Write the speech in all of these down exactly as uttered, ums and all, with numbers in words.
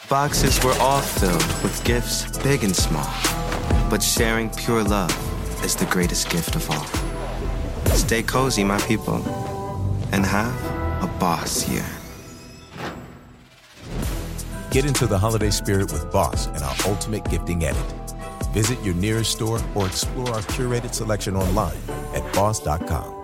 Boxes were all filled with gifts big and small. But sharing pure love is the greatest gift of all. Stay cozy, my people, and have a boss year. Get into the holiday spirit with Boss and our ultimate gifting edit. Visit your nearest store or explore our curated selection online at boss dot com.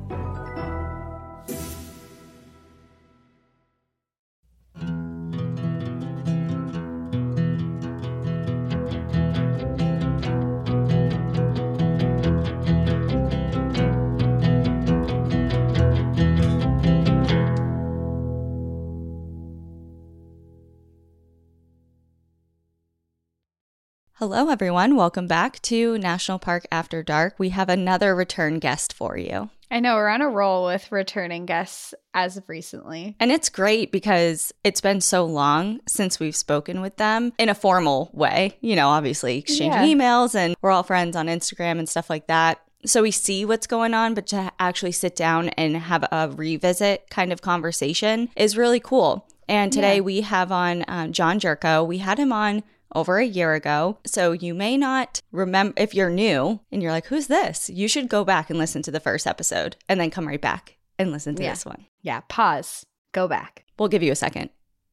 Hello, everyone. Welcome back to National Park After Dark. We have another return guest for you. I know, we're on a roll with returning guests as of recently. And it's great because it's been so long since we've spoken with them in a formal way. You know, obviously exchanging Yeah. emails, and we're all friends on Instagram and stuff like that. So we see what's going on, but to actually sit down and have a revisit kind of conversation is really cool. And today Yeah. we have on um, John Jurko. We had him on over a year ago. So you may not remember, if you're new and you're like, who's this? You should go back and listen to the first episode and then come right back and listen to Yeah. this one. Yeah, pause. Go back. We'll give you a second.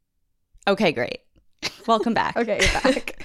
Okay, great. Welcome back. Okay, you're back.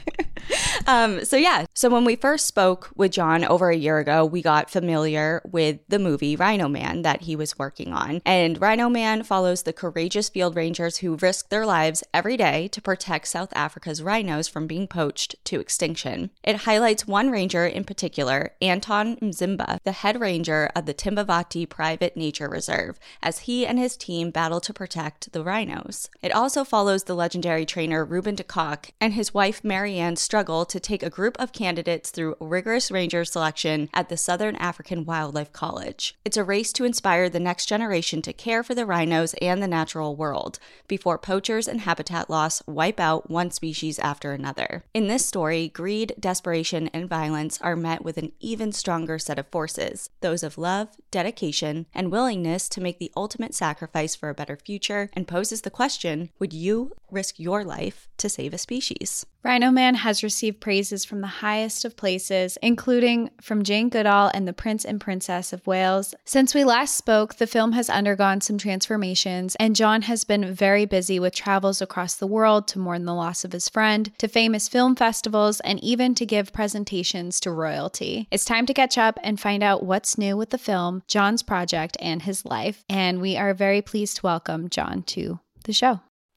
Um, so yeah, so when we first spoke with John over a year ago, we got familiar with the movie Rhino Man that he was working on. And Rhino Man follows the courageous field rangers who risk their lives every day to protect South Africa's rhinos from being poached to extinction. It highlights one ranger in particular, Anton Mzimba, the head ranger of the Timbavati Private Nature Reserve, as he and his team battle to protect the rhinos. It also follows the legendary trainer Ruben de Kock and his wife Marianne's struggle to take a group of candidates through rigorous ranger selection at the Southern African Wildlife College. It's a race to inspire the next generation to care for the rhinos and the natural world before poachers and habitat loss wipe out one species after another. In this story, greed, desperation, and violence are met with an even stronger set of forces, those of love, dedication, and willingness to make the ultimate sacrifice for a better future, and poses the question, would you risk your life to save a species? Rhino Man has received praises from the highest of places, including from Jane Goodall and the Prince and Princess of Wales. Since we last spoke, the film has undergone some transformations, and John has been very busy with travels across the world to mourn the loss of his friend, to famous film festivals, and even to give presentations to royalty. It's time to catch up and find out what's new with the film, John's project, and his life. And we are very pleased to welcome John to the show.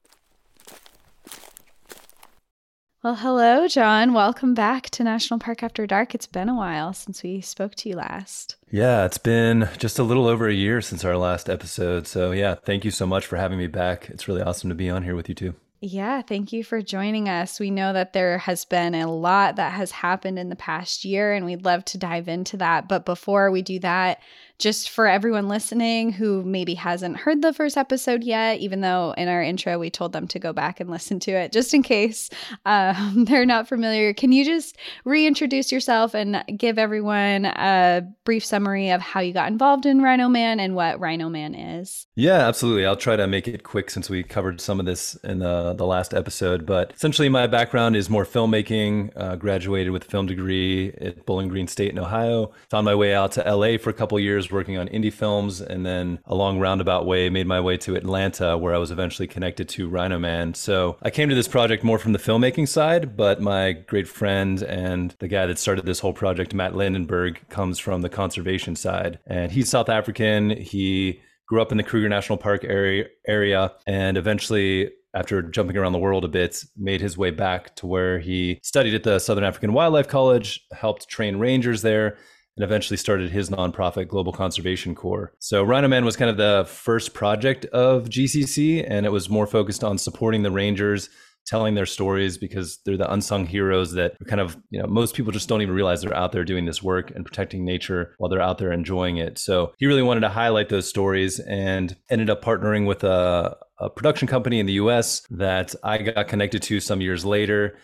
Well, hello, John. Welcome back to National Park After Dark. It's been a while since we spoke to you last. Yeah, it's been just a little over a year since our last episode. So yeah, thank you so much for having me back. It's really awesome to be on here with you too. Yeah, thank you for joining us. We know that there has been a lot that has happened in the past year, and we'd love to dive into that. But before we do that, just for everyone listening who maybe hasn't heard the first episode yet, even though in our intro we told them to go back and listen to it, just in case um, they're not familiar, can you just reintroduce yourself and give everyone a brief summary of how you got involved in Rhino Man and what Rhino Man is? Yeah, absolutely. I'll try to make it quick since we covered some of this in the, the last episode. But essentially, my background is more filmmaking. Uh, graduated with a film degree at Bowling Green State in Ohio. Found my way out to L A for a couple years working on indie films, and then a long roundabout way made my way to Atlanta, where I was eventually connected to Rhino Man. So I came to this project more from the filmmaking side, but my great friend and the guy that started this whole project, Matt Lindenberg, comes from the conservation side. And he's South African. He grew up in the Kruger National Park area, area and eventually, after jumping around the world a bit, made his way back to where he studied at the Southern African Wildlife College, helped train rangers there, and eventually started his nonprofit Global Conservation Corps. So Rhino Man was kind of the first project of G C C, and it was more focused on supporting the rangers, telling their stories, because they're the unsung heroes that kind of, you know, most people just don't even realize they're out there doing this work and protecting nature while they're out there enjoying it. So he really wanted to highlight those stories and ended up partnering with a, a production company in the U S that I got connected to some years later.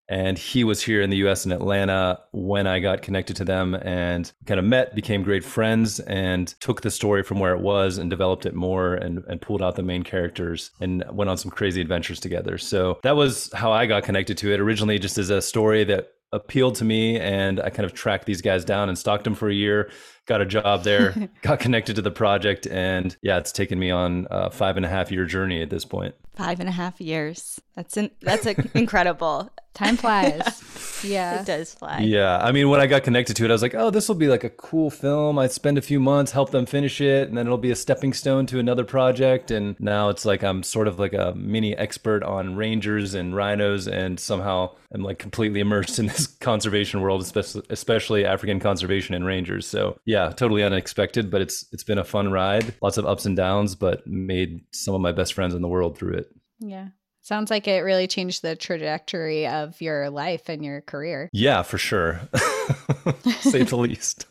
And he was here in the U S in Atlanta when I got connected to them and kind of met, became great friends, and took the story from where it was and developed it more and, and pulled out the main characters and went on some crazy adventures together. So that was how I got connected to it, originally just as a story that appealed to me, and I kind of tracked these guys down and stalked them for a year, got a job there, got connected to the project, and yeah, it's taken me on a five and a half year journey at this point. Five and a half years. That's in, that's a, incredible. Time flies. Yeah. It does fly. Yeah. I mean, when I got connected to it, I was like, oh, this will be like a cool film. I'd spend a few months, help them finish it, and then it'll be a stepping stone to another project. And now it's like I'm sort of like a mini expert on rangers and rhinos, and somehow I'm like completely immersed in this conservation world, especially, especially African conservation and rangers. So yeah, totally unexpected, but it's it's been a fun ride. Lots of ups and downs, but made some of my best friends in the world through it. Yeah. Sounds like it really changed the trajectory of your life and your career. Yeah, for sure. Say the least.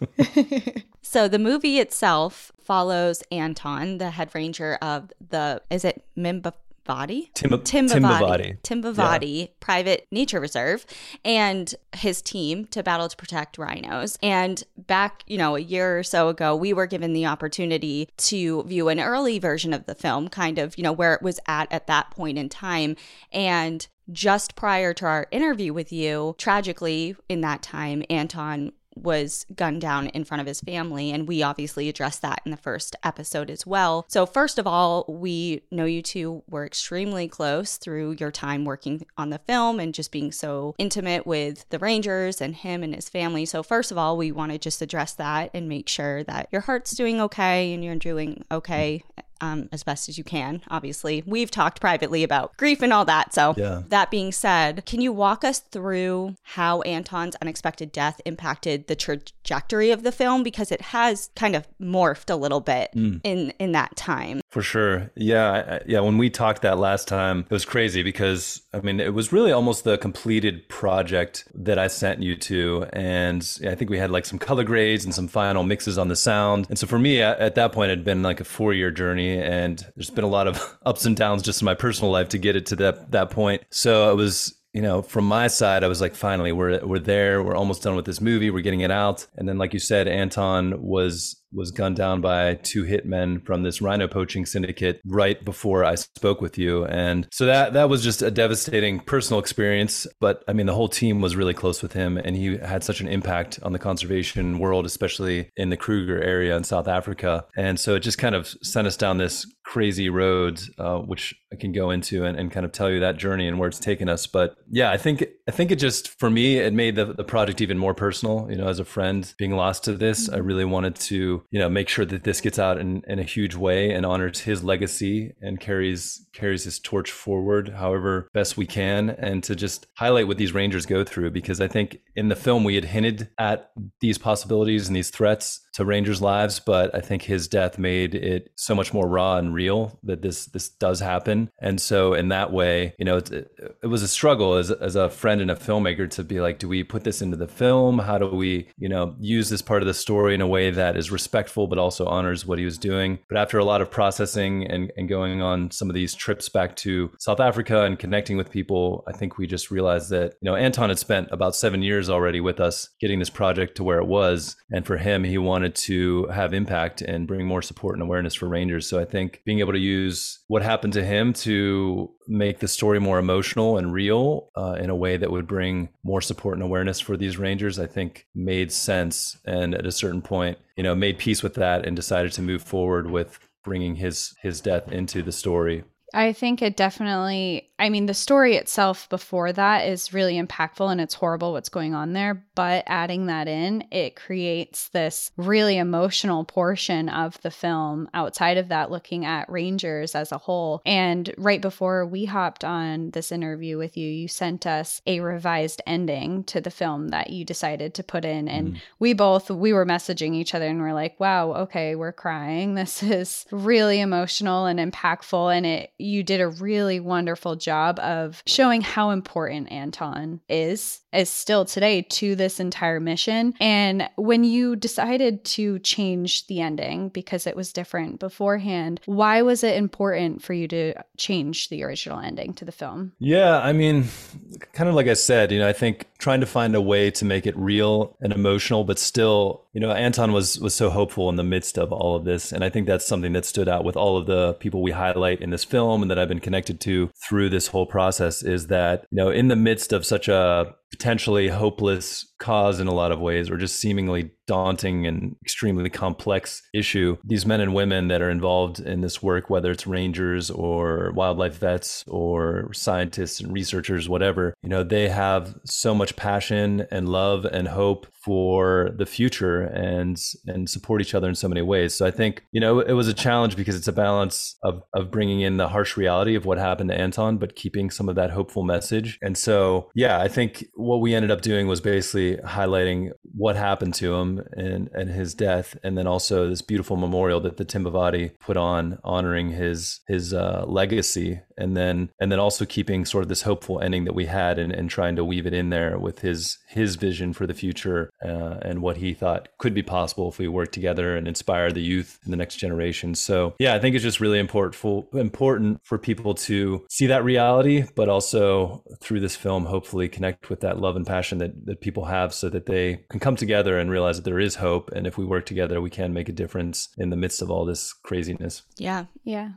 So the movie itself follows Anton, the head ranger of the, is it Mimbavati? Tim- Timbavati. Timbavati yeah. Private Nature Reserve, and his team to battle to protect rhinos. And back, you know, a year or so ago, we were given the opportunity to view an early version of the film, kind of, you know, where it was at at that point in time. And just prior to our interview with you, tragically, in that time, Anton was gunned down in front of his family, and we obviously addressed that in the first episode as well. So first of all, we know you two were extremely close through your time working on the film and just being so intimate with the Rangers and him and his family. So first of all, we want to just address that and make sure that your heart's doing okay and you're doing okay Um, as best as you can. Obviously, we've talked privately about grief and all that. So yeah. That being said, can you walk us through how Anton's unexpected death impacted the trajectory of the film? Because it has kind of morphed a little bit mm. in, in that time. For sure. Yeah. I, yeah. When we talked that last time, it was crazy because, I mean, it was really almost the completed project that I sent you to. And I think we had like some color grades and some final mixes on the sound. And so for me, at, at that point, it had been like a four year journey. And there's been a lot of ups and downs just in my personal life to get it to that that point. So it was, you know, from my side, I was like, finally, we're we're there. We're almost done with this movie. We're getting it out. And then, like you said, Anton was was gunned down by two hitmen from this rhino poaching syndicate right before I spoke with you. And so that that was just a devastating personal experience. But I mean, the whole team was really close with him, and he had such an impact on the conservation world, especially in the Kruger area in South Africa. And so it just kind of sent us down this crazy road, uh, which I can go into and, and kind of tell you that journey and where it's taken us. But yeah, I think I think it just, for me, it made the, the project even more personal. You know, as a friend being lost to this, I really wanted to, you know, make sure that this gets out in, in a huge way and honors his legacy and carries carries his torch forward however best we can, and to just highlight what these Rangers go through. Because I think in the film we had hinted at these possibilities and these threats to Rangers' lives, but I think his death made it so much more raw and real that this this does happen. And so in that way, you know, it, it was a struggle as, as a friend and a filmmaker to be like, do we put this into the film? How do we, you know, use this part of the story in a way that is respectful but also honors what he was doing? But after a lot of processing and, and going on some of these trips back to South Africa and connecting with people, I think we just realized that, you know, Anton had spent about seven years already with us getting this project to where it was. And for him, he wanted to have impact and bring more support and awareness for Rangers. So I think being able to use what happened to him to make the story more emotional and real uh, in a way that would bring more support and awareness for these Rangers, I think made sense. And at a certain point, you know, made peace with that and decided to move forward with bringing his his death into the story. I think it definitely, I mean, the story itself before that is really impactful, and it's horrible what's going on there. But adding that in, it creates this really emotional portion of the film outside of that, looking at Rangers as a whole. And right before we hopped on this interview with you, you sent us a revised ending to the film that you decided to put in. And mm. we both, we were messaging each other and we're like, wow, okay, we're crying. This is really emotional and impactful. And it you did a really wonderful job of showing how important Anton is, is still today to this entire mission. And when you decided to change the ending because it was different beforehand, why was it important for you to change the original ending to the film? Yeah, I mean, kind of like I said, you know, I think trying to find a way to make it real and emotional, but still, you know, Anton was was so hopeful in the midst of all of this. And I think that's something that stood out with all of the people we highlight in this film and that I've been connected to through this whole process is that, you know, in the midst of such a potentially hopeless cause in a lot of ways, or just seemingly daunting and extremely complex issue, these men and women that are involved in this work, whether it's rangers or wildlife vets or scientists and researchers, whatever, you know, they have so much passion and love and hope for the future and and support each other in so many ways. So I think, you know, it was a challenge because it's a balance of of bringing in the harsh reality of what happened to Anton, but keeping some of that hopeful message. And so, yeah, I think what we ended up doing was basically highlighting what happened to him and, and his death, and then also this beautiful memorial that the Timbavati put on, honoring his his uh, legacy, and then and then also keeping sort of this hopeful ending that we had, and, and trying to weave it in there with his his vision for the future uh, and what he thought could be possible if we work together and inspire the youth in the next generation. So yeah, I think it's just really important for, important for people to see that reality, but also through this film, hopefully connect with that love and passion that, that people have, so that they can come together and realize that there is hope. And if we work together, we can make a difference in the midst of all this craziness. Yeah. Yeah.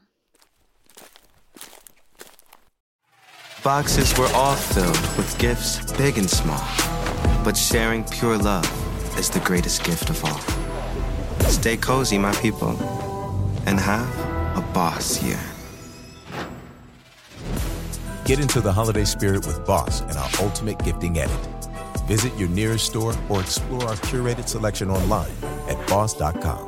Boxes were all filled with gifts, big and small. But sharing pure love is the greatest gift of all. Stay cozy, my people, and have a boss year. Get into the holiday spirit with Boss and our Ultimate Gifting Edit. Visit your nearest store or explore our curated selection online at boss dot com.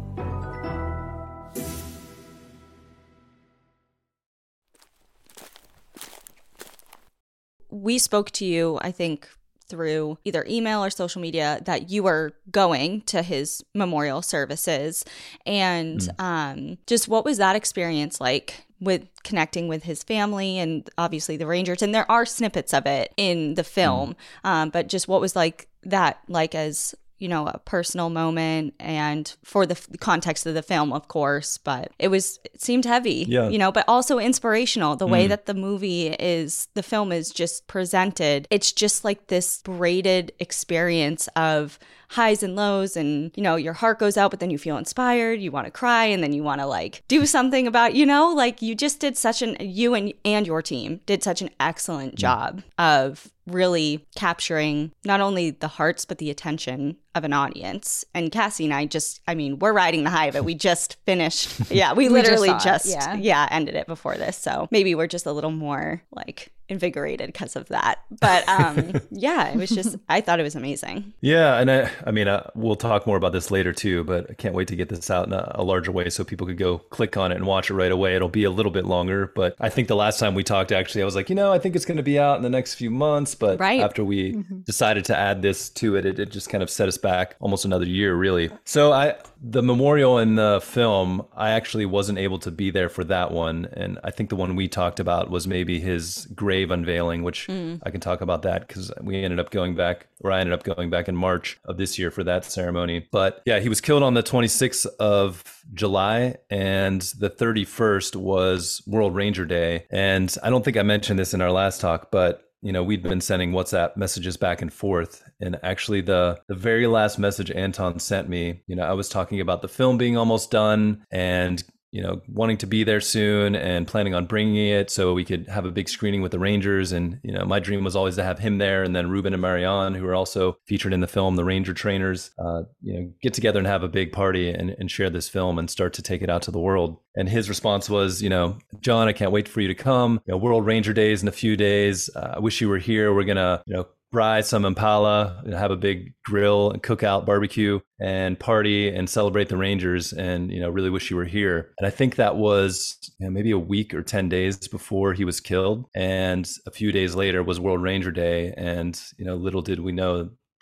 We spoke to you, I think, through either email or social media that you were going to his memorial services. And mm. um, just what was that experience like with connecting with his family and obviously the Rangers? And there are snippets of it in the film, mm. um, but just what was like that like as, you know, a personal moment and for the f- context of the film, of course, but it was, it seemed heavy, yeah. you know, but also inspirational. The mm. way that the movie is, the film is just presented. It's just like this braided experience of highs and lows, and, you know, your heart goes out, but then you feel inspired, you want to cry, and then you want to like do something about, you know, like you just did such an, you and, and your team did such an excellent job mm. of really capturing not only the hearts, but the attention of an audience. And Cassie and I just, I mean, we're riding the high of it. We just finished. Yeah, we, we literally just, just yeah. yeah, ended it before this. So maybe we're just a little more like invigorated because of that. But um, yeah, it was just, I thought it was amazing. Yeah. And I, I mean, uh, we'll talk more about this later too, but I can't wait to get this out in a, a larger way so people could go click on it and watch it right away. It'll be a little bit longer, but I think the last time we talked, actually, I was like, you know, I think it's going to be out in the next few months. But right. after we mm-hmm. decided to add this to it, it, it just kind of set us back almost another year, really. So I, the memorial in the film, I actually wasn't able to be there for that one. And I think the one we talked about was maybe his grave unveiling, which mm. I can talk about that because we ended up going back, or I ended up going back in March of this year for that ceremony. But yeah, he was killed on the twenty-sixth of July, and the thirty-first was World Ranger Day. And I don't think I mentioned this in our last talk, but you know, we'd been sending WhatsApp messages back and forth. And actually the, the very last message Anton sent me, you know, I was talking about the film being almost done and, you know, wanting to be there soon and planning on bringing it so we could have a big screening with the Rangers. And, you know, my dream was always to have him there. And then Ruben and Marianne, who are also featured in the film, the Ranger trainers, uh, you know, get together and have a big party and, and share this film and start to take it out to the world. And his response was, you know, John, I can't wait for you to come. You know, World Ranger Day is in a few days. Uh, I wish you were here. We're going to, you know, fry some impala, and have a big grill and cookout barbecue and party and celebrate the Rangers, and, you know, really wish you were here. And I think that was, you know, maybe a week or ten days before he was killed. And a few days later was World Ranger Day. And, you know, little did we know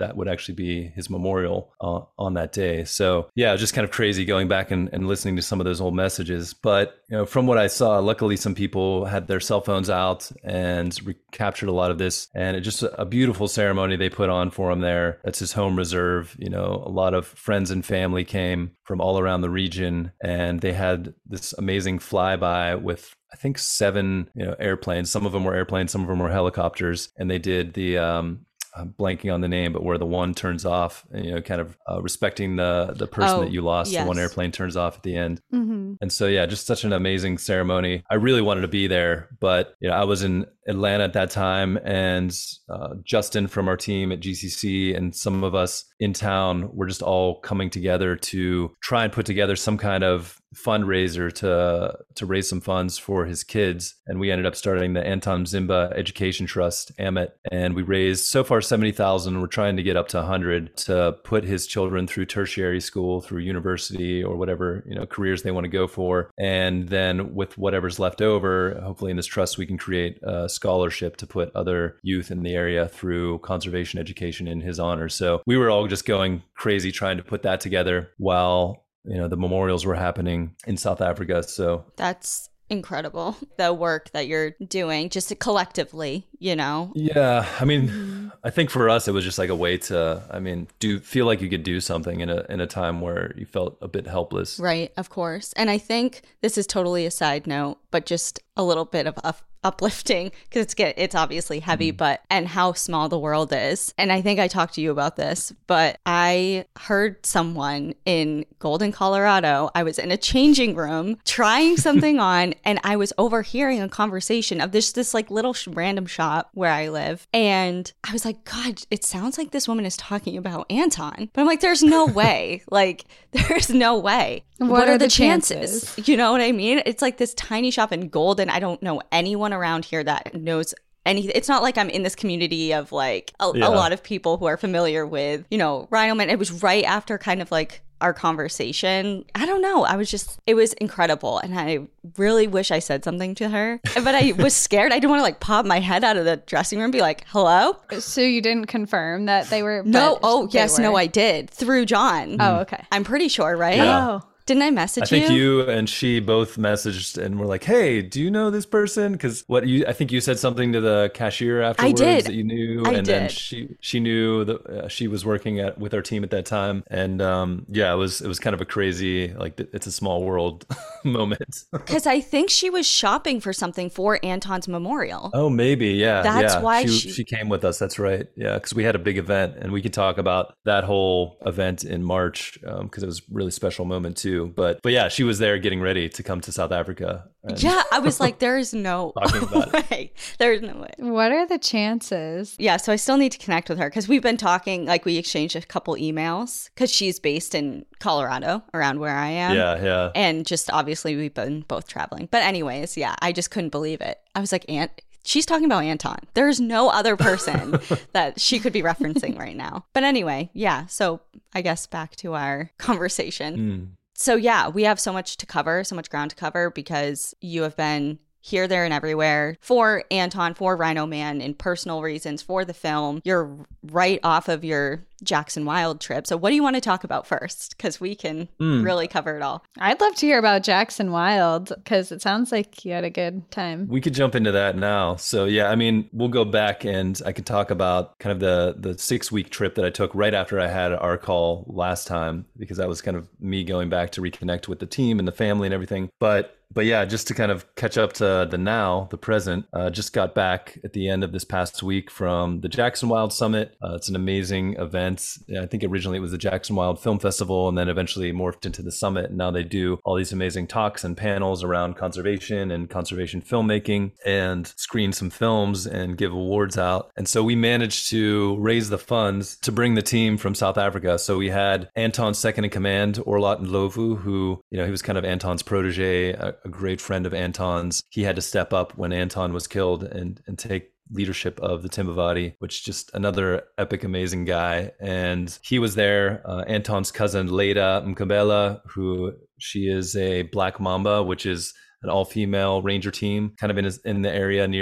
that would actually be his memorial uh, on that day. So yeah, just kind of crazy going back and, and listening to some of those old messages. But you know, from what I saw, luckily some people had their cell phones out and recaptured a lot of this, and it just a beautiful ceremony they put on for him there. That's his home reserve. You know, a lot of friends and family came from all around the region, and they had this amazing flyby with I think seven, you know, airplanes. Some of them were airplanes, some of them were helicopters, and they did the um, I'm blanking on the name, but where the one turns off, you know, kind of uh, respecting the the person oh, that you lost. Yes. The one airplane turns off at the end, Mm-hmm. and so yeah, just such an amazing ceremony. I really wanted to be there, but you know, I was in Atlanta at that time, and uh, Justin from our team at G C C and some of us in town were just all coming together to try and put together some kind of fundraiser to to raise some funds for his kids. And we ended up starting the Anton Zimba Education Trust, A M E T, and we raised so far seventy thousand. We're trying to get up to one hundred to put his children through tertiary school, through university, or whatever, you know, careers they want to go for. And then with whatever's left over, hopefully in this trust we can create a scholarship to put other youth in the area through conservation education in his honor. So we were all just going crazy trying to put that together while, you know, the memorials were happening in South Africa. So That's incredible, the work that you're doing just collectively, you know. yeah, I mean, mm-hmm. I think for us it was just like a way to, I mean, do feel like you could do something in a in a time where you felt a bit helpless. Right, of course. And I think this is totally a side note, but just a little bit of up- uplifting because it's get it's obviously heavy, mm. but and how small the world is. And I think I talked to you about this, but I heard someone in Golden, Colorado. I was in a changing room trying something on, and I was overhearing a conversation of this this like little sh- random shop where I live, and I was like, God, it sounds like this woman is talking about Anton. But I'm like, there's no way. Like, there's no way. What, what are, are the, the chances? chances? You know what I mean? It's like this tiny shop in Golden. I don't know anyone around here that knows anything. It's not like I'm in this community of like a, yeah. a lot of people who are familiar with, you know, Rhino Man. It was right after kind of like our conversation. I don't know. I was just, it was incredible. And I really wish I said something to her, but I was scared. I didn't want to like pop my head out of the dressing room and be like, hello? So you didn't confirm that they were? No. Oh, they yes. were. No, I did. Through John. Oh, okay. I'm pretty sure, right? Yeah. Oh. Didn't I message I think you? you and she both messaged and were like, hey, do you know this person? Because what you, I think you said something to the cashier afterwards did. that you knew. I and did. then she she knew that uh, she was working at with our team at that time. And um, yeah, it was it was kind of a crazy, like, it's a small world moment. Because I think she was shopping for something for Anton's memorial. Oh, maybe. Yeah. That's yeah. why she, she... she came with us. That's right. Yeah. Because we had a big event, and we could talk about that whole event in March because um, it was a really special moment too. But but yeah, she was there getting ready to come to South Africa. Yeah, I was like, there is no way. There is no way. What are the chances? Yeah, so I still need to connect with her because we've been talking, like we exchanged a couple emails because she's based in Colorado, around where I am. Yeah, yeah. And just obviously we've been both traveling. But anyways, yeah, I just couldn't believe it. I was like, Aunt, she's talking about Anton. There's no other person that she could be referencing right now. But anyway, yeah, so I guess back to our conversation. Mm. So yeah, we have so much to cover, so much ground to cover because you have been here, there, and everywhere for Anton, for Rhino Man, in personal reasons, for the film. You're right off of your Jackson Wild trip. So what do you want to talk about first? Because we can mm. really cover it all. I'd love to hear about Jackson Wild because it sounds like you had a good time. We could jump into that now. So yeah, I mean, we'll go back and I could talk about kind of the the six week trip that I took right after I had our call last time, because that was kind of me going back to reconnect with the team and the family and everything. But But yeah, just to kind of catch up to the now, the present, uh, just got back at the end of this past week from the Jackson Wild Summit. Uh, it's an amazing event. I think originally it was the Jackson Wild Film Festival and then eventually morphed into the summit. And now they do all these amazing talks and panels around conservation and conservation filmmaking and screen some films and give awards out. And so we managed to raise the funds to bring the team from South Africa. So we had Anton's second in command, Orlot Ndlovu, who, you know, he was kind of Anton's protege, a, a great friend of Anton's. He had to step up when Anton was killed and, and take leadership of the Timbavati, which just another epic, amazing guy. And he was there. Uh, Anton's cousin, Leda Mkabela, who she is a Black Mamba, which is an all-female ranger team kind of in, his, in the area near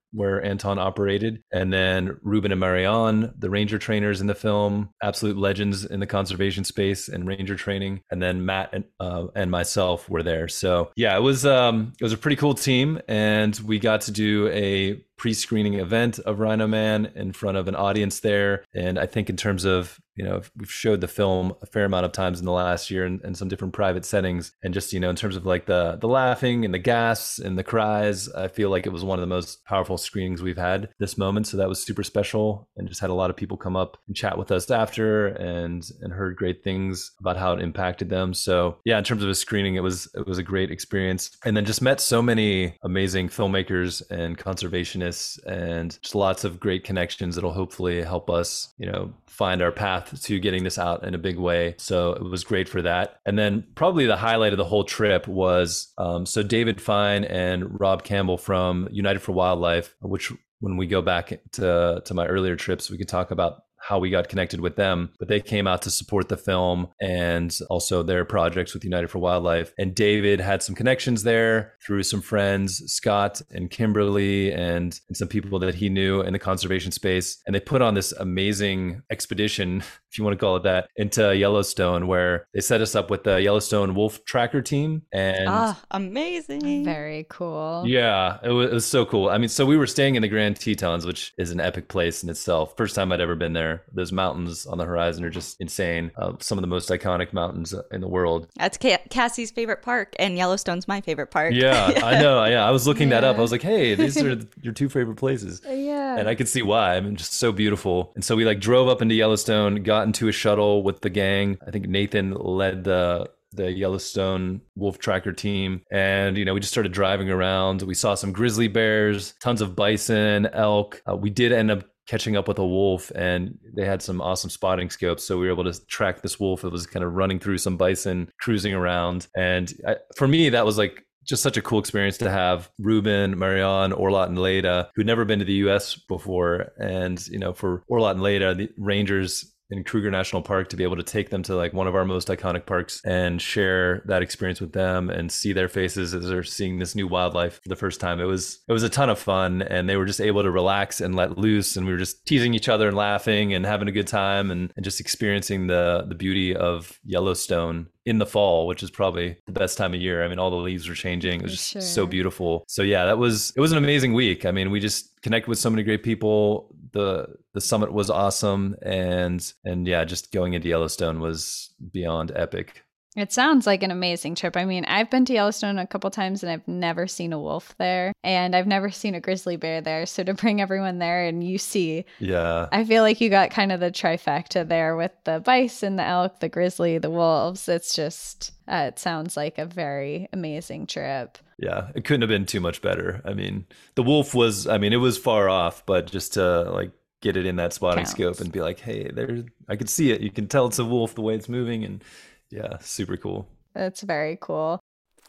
where Anton operated. And then Ruben and Marianne, the ranger trainers in the film, absolute legends in the conservation space and ranger training. And then Matt and, uh, and myself were there. So yeah, it was um, it was a pretty cool team, and we got to do a pre-screening event of Rhino Man in front of an audience there. And I think in terms of, you know, we've showed the film a fair amount of times in the last year in, in some different private settings. And just, you know, in terms of like the the laughing and the gasps and the cries, I feel like it was one of the most powerful screenings we've had this moment. So that was super special, and just had a lot of people come up and chat with us after and and heard great things about how it impacted them. So yeah, in terms of a screening, it was it was a great experience. And then just met so many amazing filmmakers and conservationists, and just lots of great connections that'll hopefully help us, you know, find our path to getting this out in a big way. So it was great for that. And then probably the highlight of the whole trip was, um, so David Fine and Rob Campbell from United for Wildlife, which when we go back to, to my earlier trips, we could talk about how we got connected with them, but they came out to support the film and also their projects with United for Wildlife. And David had some connections there through some friends, Scott and Kimberly, and, and some people that he knew in the conservation space. And they put on this amazing expedition, if you want to call it that, into Yellowstone, where they set us up with the Yellowstone Wolf Tracker team. And ah, amazing. Very cool. Yeah, it was, it was so cool. I mean, so we were staying in the Grand Tetons, which is an epic place in itself. First time I'd ever been there. Those mountains on the horizon are just insane. Uh, some of the most iconic mountains in the world. That's Ca- Cassie's favorite park, and Yellowstone's my favorite park. Yeah, I know. Yeah, I was looking yeah. that up. I was like, hey, these are your two favorite places. Yeah. And I could see why. I mean, just so beautiful. And so we like drove up into Yellowstone, got into a shuttle with the gang. I think Nathan led the the Yellowstone Wolf Tracker team. And, you know, we just started driving around. We saw some grizzly bears, tons of bison, elk. Uh, we did end up catching up with a wolf, and they had some awesome spotting scopes. So we were able to track this wolf. It was kind of running through some bison, cruising around. And I, for me, that was like just such a cool experience to have Ruben, Marianne, Orlot, and Leda, who'd never been to the U S before. And, you know, for Orlot and Leda, the rangers in Kruger National Park, to be able to take them to like one of our most iconic parks and share that experience with them and see their faces as they're seeing this new wildlife for the first time. It was it was a ton of fun, and they were just able to relax and let loose, and we were just teasing each other and laughing and having a good time, and, and just experiencing the the beauty of Yellowstone in the fall, which is probably the best time of year. I mean, all the leaves were changing. It was just sure. so beautiful. So yeah, that was it was an amazing week. I mean, we just connected with so many great people. The the summit was awesome, and and yeah, just going into Yellowstone was beyond epic. It sounds like an amazing trip. I mean, I've been to Yellowstone a couple times and I've never seen a wolf there, and I've never seen a grizzly bear there. So to bring everyone there and you see, yeah, I feel like you got kind of the trifecta there with the bison, the elk, the grizzly, the wolves. It's just, uh, it sounds like a very amazing trip. Yeah, it couldn't have been too much better. I mean, the wolf was, I mean, it was far off, but just to like get it in that spotting Counts. scope and be like, hey, there, I could see it. You can tell it's a wolf the way it's moving, and yeah, super cool. That's very cool.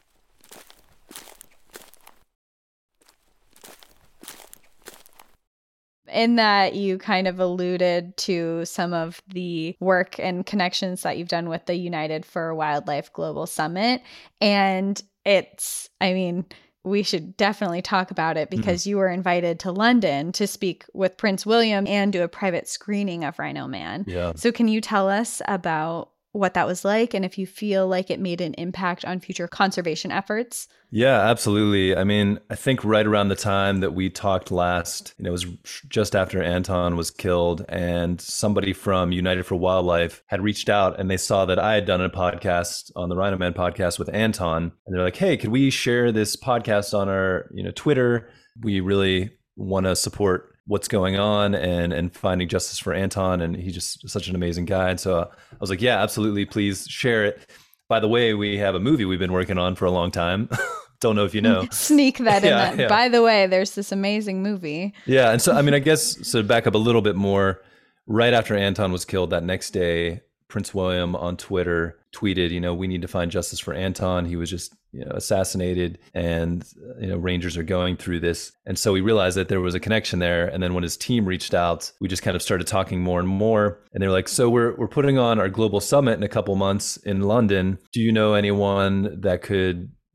In that you kind of alluded to some of the work and connections that you've done with the United for Wildlife Global Summit. And it's, I mean, we should definitely talk about it because mm-hmm. you were invited to London to speak with Prince William and do a private screening of Rhino Man. Yeah. So can you tell us about what that was like, and if you feel like it made an impact on future conservation efforts? Yeah, absolutely. I mean, I think right around the time that we talked last, you know, it was just after Anton was killed, and somebody from United for Wildlife had reached out, and they saw that I had done a podcast on the Rhino Man podcast with Anton, and they're like, hey, could we share this podcast on our, you know, Twitter? We really want to support what's going on and and finding justice for Anton, and he's just such an amazing guy. And so I was like, yeah, absolutely, please share it. By the way, we have a movie we've been working on for a long time. Don't know if you know. Sneak that in. yeah, that. Yeah. By the way, there's this amazing movie. Yeah, and so I mean, I guess so to back up a little bit more, right after Anton was killed, that next day, Prince William on Twitter tweeted, you know, we need to find justice for Anton. He was just, you know, assassinated, and, you know, Rangers are going through this. And so we realized that there was a connection there. And then when his team reached out, we just kind of started talking more and more. And they're like, so we're we're putting on our global summit in a couple months in London. Do you know anyone that could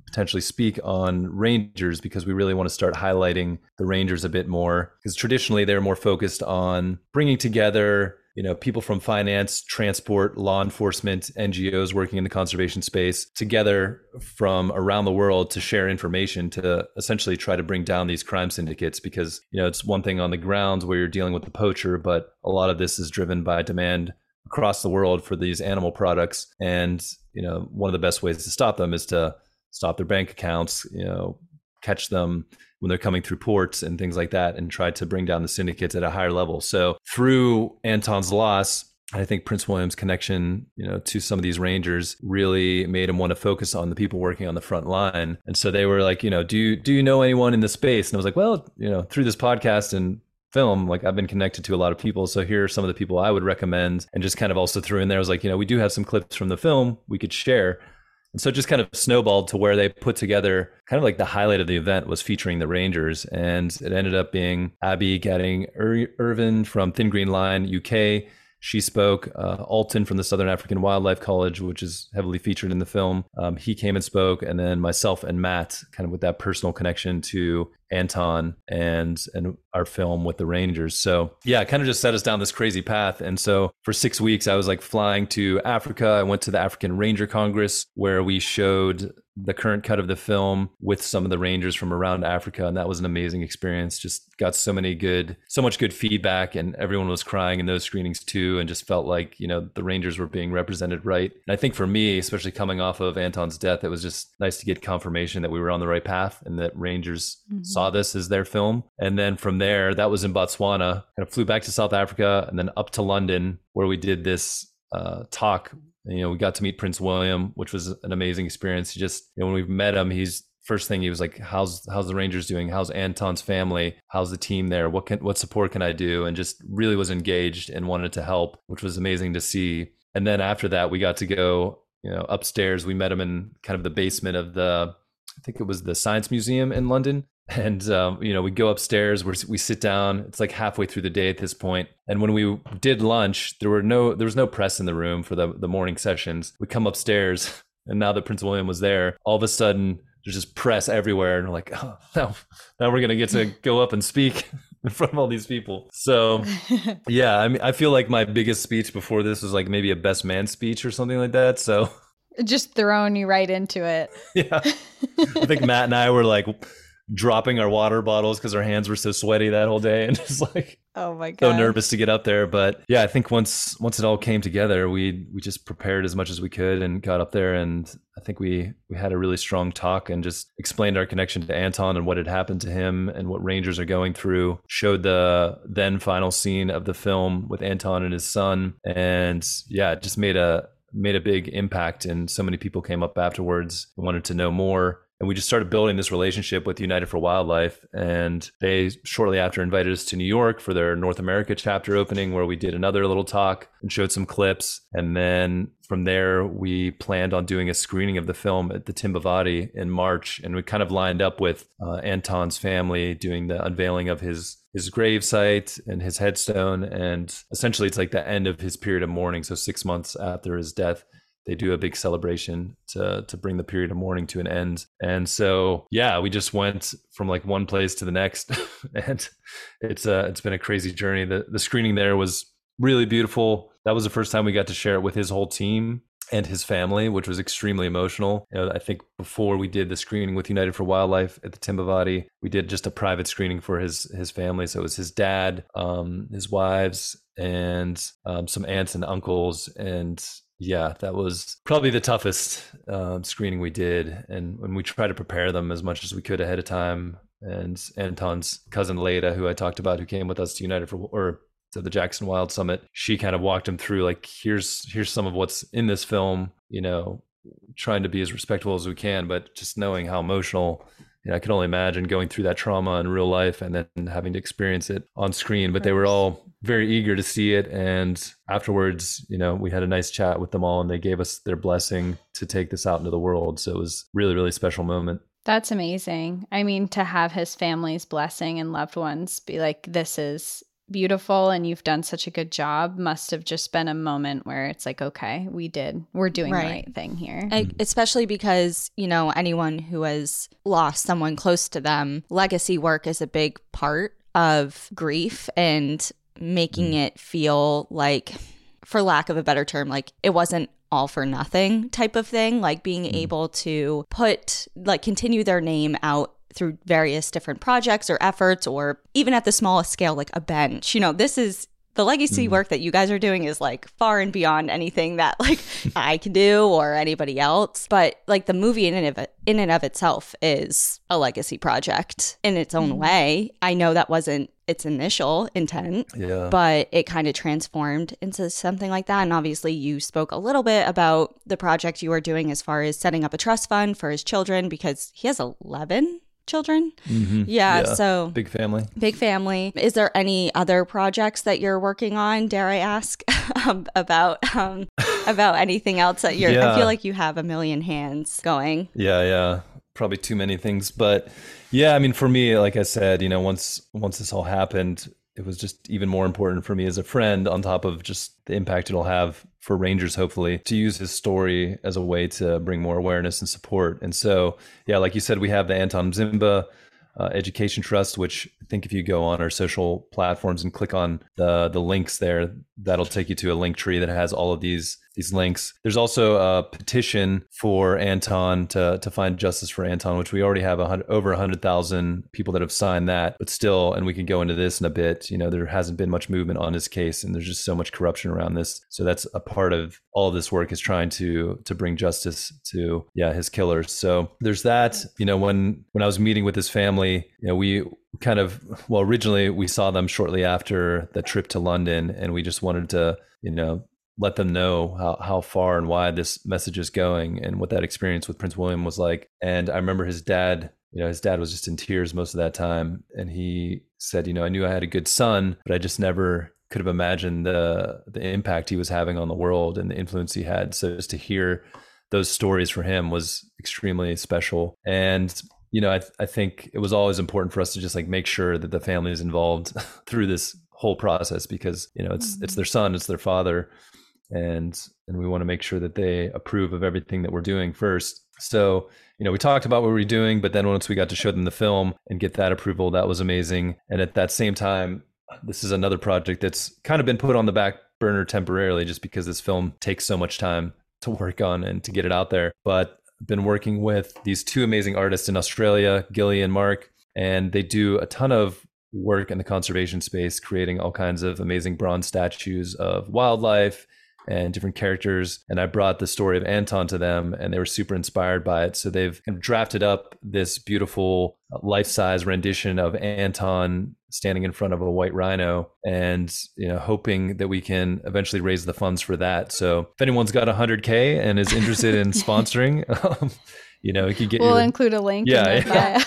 potentially speak on Rangers, because we really want to start highlighting the Rangers a bit more, because traditionally they're more focused on bringing together, you know, people from finance, transport, law enforcement, N G Os working in the conservation space together from around the world to share information to essentially try to bring down these crime syndicates. Because, you know, it's one thing on the grounds where you're dealing with the poacher, but a lot of this is driven by demand across the world for these animal products. And, you know, one of the best ways to stop them is to stop their bank accounts, you know, catch them when they're coming through ports and things like that, and try to bring down the syndicates at a higher level. So through Anton's loss, I think Prince William's connection, you know, to some of these Rangers really made him want to focus on the people working on the front line. And so they were like, you know, do you, do you know anyone in the space? And I was like, well, you know, through this podcast and film, like I've been connected to a lot of people. So here are some of the people I would recommend. And just kind of also threw in there, I was like, you know, we do have some clips from the film we could share. And so it just kind of snowballed to where they put together kind of like the highlight of the event was featuring the Rangers. And it ended up being Abby Gadding Ir- Irvin from Thin Green Line, U K. She spoke. uh, Alton from the Southern African Wildlife College, which is heavily featured in the film. Um, he came and spoke. And then myself and Matt, kind of with that personal connection to Anton and and our film with the Rangers. So yeah, it kind of just set us down this crazy path. And so for six weeks, I was like flying to Africa. I went to the African Ranger Congress where we showed the current cut of the film with some of the Rangers from around Africa. And that was an amazing experience. Just got so many good, so much good feedback, and everyone was crying in those screenings too. And just felt like, you know, the Rangers were being represented right. And I think for me, especially coming off of Anton's death, it was just nice to get confirmation that we were on the right path and that Rangers mm-hmm. saw this as their film. And then from there, that was in Botswana, kind of flew back to South Africa and then up to London where we did this uh, talk. You know, we got to meet Prince William, which was an amazing experience. He just, you know, when we met him, he's first thing he was like, how's, how's the Rangers doing? How's Anton's family? How's the team there? What can, what support can I do? And just really was engaged and wanted to help, which was amazing to see. And then after that, we got to go, you know, upstairs. We met him in kind of the basement of the, I think it was the Science Museum in London. And, um, you know, we go upstairs, where we sit down. It's like halfway through the day at this point. And when we did lunch, there were no, there was no press in the room for the, the morning sessions. We come upstairs, and now that Prince William was there, all of a sudden there's just press everywhere. And we're like, oh, now, now we're going to get to go up and speak in front of all these people. So yeah, I mean, I feel like my biggest speech before this was like maybe a best man speech or something like that. So just throwing you right into it. Yeah. I think Matt and I were like dropping our water bottles because our hands were so sweaty that whole day, and just like, oh my god, so nervous to get up there. But yeah, I think once once it all came together, we we just prepared as much as we could and got up there, and I think we we had a really strong talk and just explained our connection to Anton and what had happened to him and what Rangers are going through. Showed the then final scene of the film with Anton and his son, and yeah, it just made a made a big impact. And so many people came up afterwards and wanted to know more. And we just started building this relationship with United for Wildlife. And they shortly after invited us to New York for their North America chapter opening, where we did another little talk and showed some clips. And then from there, we planned on doing a screening of the film at the Timbavati in March. And we kind of lined up with uh, Anton's family doing the unveiling of his his grave site and his headstone. And essentially, it's like the end of his period of mourning. So six months after his death, they do a big celebration to to bring the period of mourning to an end. And so, yeah, we just went from like one place to the next, and it's uh, it's been a crazy journey. The the screening there was really beautiful. That was the first time we got to share it with his whole team and his family, which was extremely emotional. You know, I think before we did the screening with United for Wildlife at the Timbavati, we did just a private screening for his his family. So it was his dad, um, his wives, and um, some aunts and uncles. And yeah, that was probably the toughest um, screening we did. And when we tried to prepare them as much as we could ahead of time, and Anton's cousin Leda, who I talked about, who came with us to United for, or to the Jackson Wild Summit, she kind of walked him through like, here's here's some of what's in this film, you know, trying to be as respectful as we can, but just knowing how emotional, you know, I can only imagine going through that trauma in real life and then having to experience it on screen. But they were all very eager to see it. And afterwards, you know, we had a nice chat with them all, and they gave us their blessing to take this out into the world. So it was really, really special moment. That's amazing. I mean, to have his family's blessing and loved ones be like, this is beautiful and you've done such a good job must have just been a moment where it's like, okay, we did, we're doing right. the right thing here. I, especially because, you know, anyone who has lost someone close to them, legacy work is a big part of grief and making mm. it feel like, for lack of a better term, like it wasn't all for nothing type of thing, like being mm. able to put, like continue their name out through various different projects or efforts, or even at the smallest scale, like a bench. You know, this is the legacy mm. work that you guys are doing is like far and beyond anything that like I can do or anybody else. But like the movie in and of it, in and of itself is a legacy project in its own mm. way. I know that wasn't its initial intent, yeah. but it kind of transformed into something like that. And obviously you spoke a little bit about the project you were doing as far as setting up a trust fund for his children, because he has eleven children. Mm-hmm. Yeah, yeah. So big family. Big family. Is there any other projects that you're working on, dare I ask, um, about um, about anything else that you're, yeah. I feel like you have a million hands going. Yeah, yeah. Probably too many things. But yeah, I mean, for me, like I said, you know, once once this all happened, it was just even more important for me as a friend, on top of just the impact it'll have for Rangers, hopefully, to use his story as a way to bring more awareness and support. And so, yeah, like you said, we have the Anton Mzimba uh, Education Trust, which I think if you go on our social platforms and click on the the links there, that'll take you to a link tree that has all of these these links. There's also a petition for Anton to to find justice for Anton, which we already have a hundred, over one hundred thousand people that have signed that. But still, and we can go into this in a bit, you know, there hasn't been much movement on his case, and there's just so much corruption around this. So that's a part of all of this work, is trying to to bring justice to, yeah, his killers. So there's that. You know, when when I was meeting with his family, you know, we kind of, well, originally we saw them shortly after the trip to London, and we just wanted to, you know, let them know how, how far and wide this message is going and what that experience with Prince William was like. And I remember his dad, you know, his dad was just in tears most of that time. And he said, you know, I knew I had a good son, but I just never could have imagined the the impact he was having on the world and the influence he had. So just to hear those stories for him was extremely special. And, you know, I, I think it was always important for us to just like make sure that the family is involved through this whole process, because, you know, it's, mm-hmm. it's their son, it's their father. And and we want to make sure that they approve of everything that we're doing first. So, you know, we talked about what we were doing, but then once we got to show them the film and get that approval, that was amazing. And at that same time, this is another project that's kind of been put on the back burner temporarily, just because this film takes so much time to work on and to get it out there. But I've been working with these two amazing artists in Australia, Gilly and Mark, and they do a ton of work in the conservation space, creating all kinds of amazing bronze statues of wildlife and different characters. And I brought the story of Anton to them, and they were super inspired by it. So they've kind of drafted up this beautiful life-size rendition of Anton standing in front of a white rhino, and, you know, hoping that we can eventually raise the funds for that. So if anyone's got one hundred K and is interested in sponsoring, um, you know, you can get we'll your, include a link. Yeah, in yeah.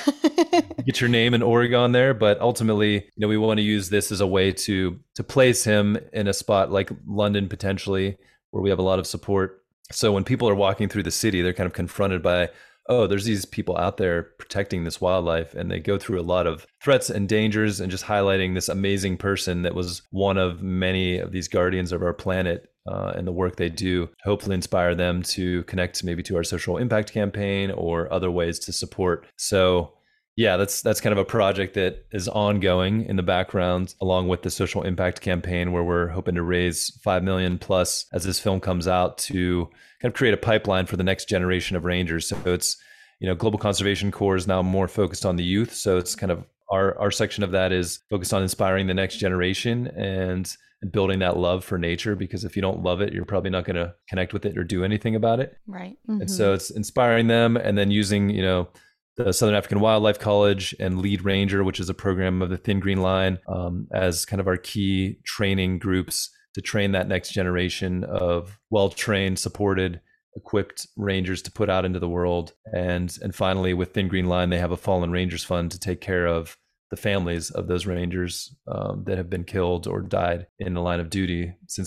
Get your name and Oregon there. But ultimately, you know, we want to use this as a way to to place him in a spot like London, potentially, where we have a lot of support. So when people are walking through the city, they're kind of confronted by, oh, there's these people out there protecting this wildlife, and they go through a lot of threats and dangers, and just highlighting this amazing person that was one of many of these guardians of our planet, uh, and the work they do, hopefully inspire them to connect maybe to our social impact campaign or other ways to support. So yeah, that's that's kind of a project that is ongoing in the background, along with the social impact campaign, where we're hoping to raise five million plus as this film comes out, to kind of create a pipeline for the next generation of Rangers. So it's, you know, Global Conservation Corps is now more focused on the youth. So it's kind of our our section of that is focused on inspiring the next generation and, and building that love for nature, because if you don't love it, you're probably not going to connect with it or do anything about it. Right. Mm-hmm. And so it's inspiring them, and then using, you know, the Southern African Wildlife College and Lead Ranger, which is a program of the Thin Green Line, um, as kind of our key training groups to train that next generation of well-trained, supported, equipped Rangers to put out into the world. And and finally, with Thin Green Line, they have a Fallen Rangers Fund to take care of the families of those Rangers um, that have been killed or died in the line of duty, since there's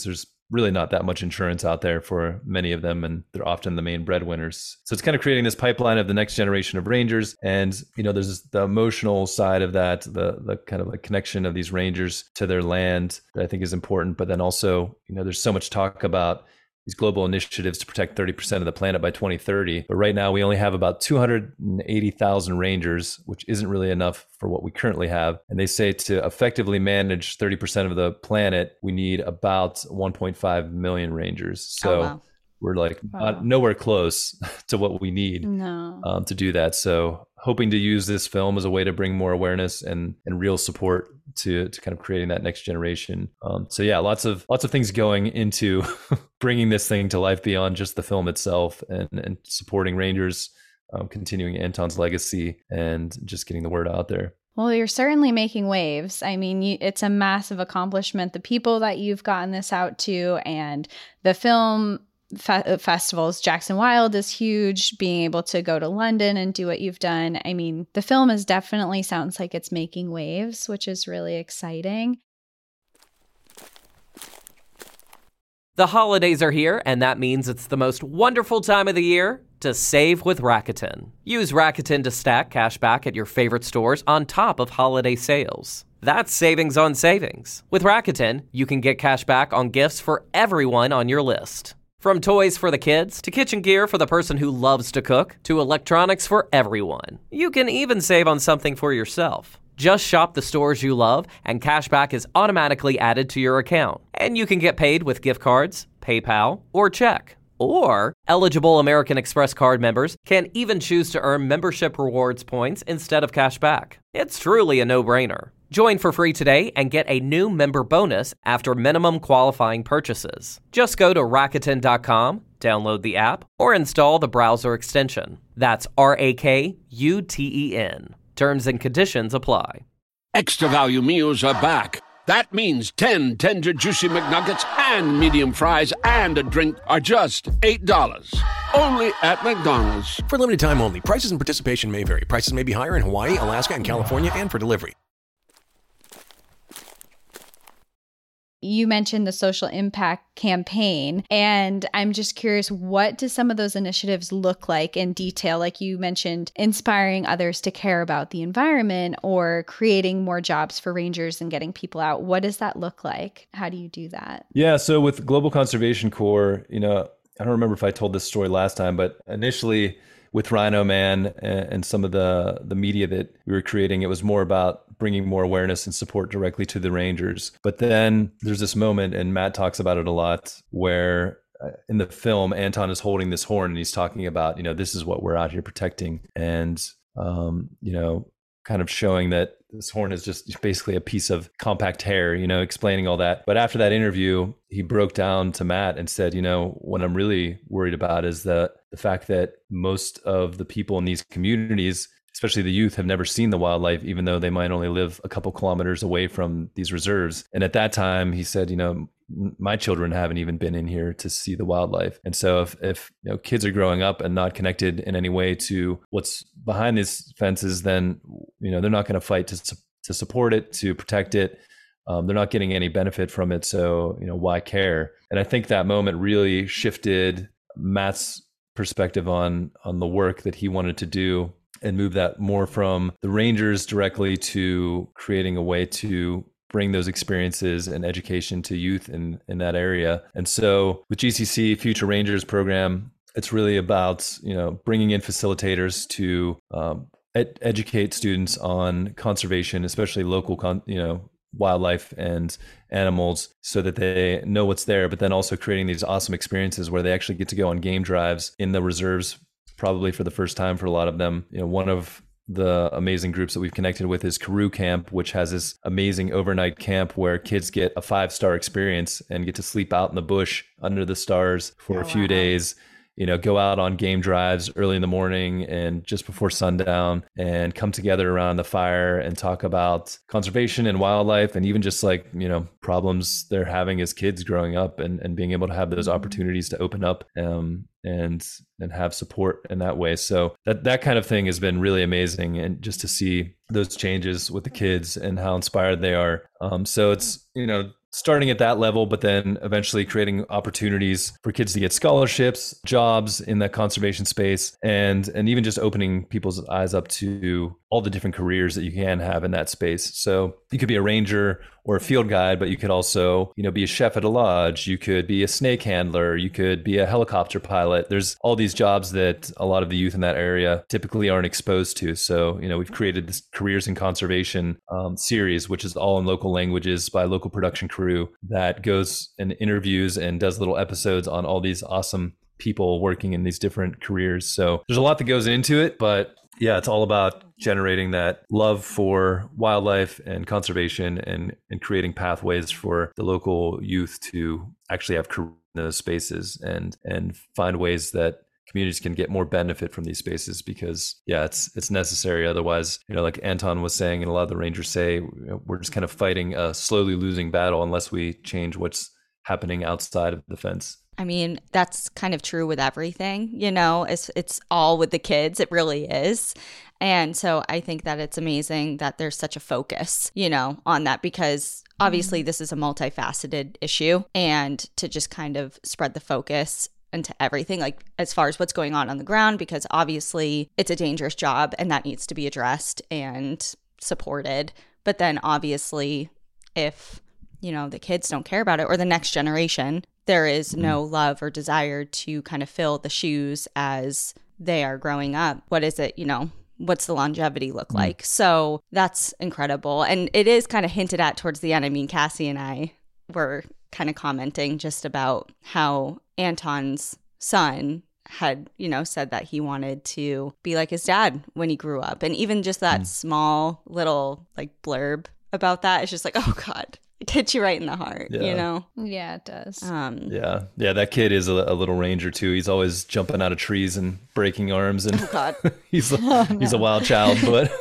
really not that much insurance out there for many of them, and they're often the main breadwinners. So it's kind of creating this pipeline of the next generation of Rangers. And, you know, there's the emotional side of that, the the kind of like connection of these Rangers to their land that I think is important. But then also, you know, there's so much talk about these global initiatives to protect thirty percent of the planet by twenty thirty. But right now we only have about two hundred eighty thousand Rangers, which isn't really enough for what we currently have. And they say to effectively manage thirty percent of the planet, we need about one point five million Rangers. So oh, wow. we're like Wow. not, nowhere close to what we need No. um, to do that. So hoping to use this film as a way to bring more awareness and, and real support to, to kind of creating that next generation. Um, so yeah, lots of lots of things going into bringing this thing to life beyond just the film itself, and, and supporting Rangers, um, continuing Anton's legacy, and just getting the word out there. Well, you're certainly making waves. I mean, you, it's a massive accomplishment. The people that you've gotten this out to, and the film fe- festivals, Jackson Wild is huge. Being able to go to London and do what you've done. I mean, the film is definitely sounds like it's making waves, which is really exciting. The holidays are here, and that means it's the most wonderful time of the year to save with Rakuten. Use Rakuten to stack cash back at your favorite stores on top of holiday sales. That's savings on savings. With Rakuten, you can get cash back on gifts for everyone on your list. From toys for the kids, to kitchen gear for the person who loves to cook, to electronics for everyone. You can even save on something for yourself. Just shop the stores you love, and cashback is automatically added to your account. And you can get paid with gift cards, PayPal, or check. Or, eligible American Express card members can even choose to earn membership rewards points instead of cashback. It's truly a no-brainer. Join for free today and get a new member bonus after minimum qualifying purchases. Just go to Rakuten dot com, download the app, or install the browser extension. That's R A K U T E N. Terms and conditions apply. Extra value meals are back. That means ten tender, juicy McNuggets and medium fries and a drink are just eight dollars. Only at McDonald's. For limited time only. Prices and participation may vary. Prices may be higher in Hawaii, Alaska, and California, and for delivery. You mentioned the social impact campaign, and I'm just curious, what do some of those initiatives look like in detail? Like you mentioned, inspiring others to care about the environment or creating more jobs for Rangers and getting people out. What does that look like? How do you do that? Yeah, so with Global Conservation Corps, you know, I don't remember if I told this story last time, but initially with Rhino Man and some of the, the media that we were creating, it was more about bringing more awareness and support directly to the Rangers. But then there's this moment, and Matt talks about it a lot, where in the film, Anton is holding this horn and he's talking about, you know, this is what we're out here protecting. And, um, you know, kind of showing that this horn is just basically a piece of compact hair, you know, explaining all that. But after that interview, he broke down to Matt and said, you know, what I'm really worried about is the, the fact that most of the people in these communities, especially the youth, have never seen the wildlife, even though they might only live a couple kilometers away from these reserves. And at that time, he said, you know, my children haven't even been in here to see the wildlife. And so if, if you know, kids are growing up and not connected in any way to what's behind these fences, then, you know, they're not going to fight to, to support it, to protect it. Um, they're not getting any benefit from it. So, you know, why care? And I think that moment really shifted Matt's perspective on, on the work that he wanted to do, and move that more from the Rangers directly to creating a way to bring those experiences and education to youth in, in that area. And so with G C C Future Rangers program, it's really about, you know, bringing in facilitators to um, ed- educate students on conservation, especially local, con- you know, wildlife and animals, so that they know what's there, but then also creating these awesome experiences where they actually get to go on game drives in the reserves, probably for the first time for a lot of them. You know, one of the amazing groups that we've connected with is Karoo Camp, which has this amazing overnight camp where kids get a five-star experience and get to sleep out in the bush under the stars for oh, a few wow. days. You know, go out on game drives early in the morning and just before sundown, and come together around the fire and talk about conservation and wildlife, and even just like, you know, problems they're having as kids growing up, and, and being able to have those opportunities to open up um, and and have support in that way. So that that kind of thing has been really amazing, and just to see those changes with the kids and how inspired they are. Um, so it's, you know, starting at that level, but then eventually creating opportunities for kids to get scholarships, jobs in that conservation space, and and even just opening people's eyes up to all the different careers that you can have in that space. So you could be a ranger or a field guide, but you could also, you know, be a chef at a lodge. You could be a snake handler. You could be a helicopter pilot. There's all these jobs that a lot of the youth in that area typically aren't exposed to. So, you know, we've created this Careers in Conservation um, series, which is all in local languages by a local production crew that goes and interviews and does little episodes on all these awesome people working in these different careers. So there's a lot that goes into it, but yeah, it's all about generating that love for wildlife and conservation and, and creating pathways for the local youth to actually have careers in those spaces and and find ways that communities can get more benefit from these spaces, because yeah, it's it's necessary. Otherwise, you know, like Anton was saying, and a lot of the rangers say, you know, we're just kind of fighting a slowly losing battle unless we change what's happening outside of the fence. I mean, that's kind of true with everything, you know, it's, it's all with the kids. It really is. And so I think that it's amazing that there's such a focus, you know, on that, because obviously this is a multifaceted issue, and to just kind of spread the focus into everything, like as far as what's going on on the ground, because obviously it's a dangerous job and that needs to be addressed and supported. But then obviously if, you know, the kids don't care about it, or the next generation, there is no love or desire to kind of fill the shoes as they are growing up. What is it, you know, what's the longevity look like? So that's incredible. And it is kind of hinted at towards the end. I mean, Cassie and I were kind of commenting just about how Anton's son had, you know, said that he wanted to be like his dad when he grew up. And even just that mm. small little like blurb about that, it's just like, oh God. It hits you right in the heart, yeah. you know? Yeah, it does. Um, yeah. Yeah, that kid is a, a little ranger too. He's always jumping out of trees and breaking arms. And oh, God. he's, a, oh, no. he's a wild child, but...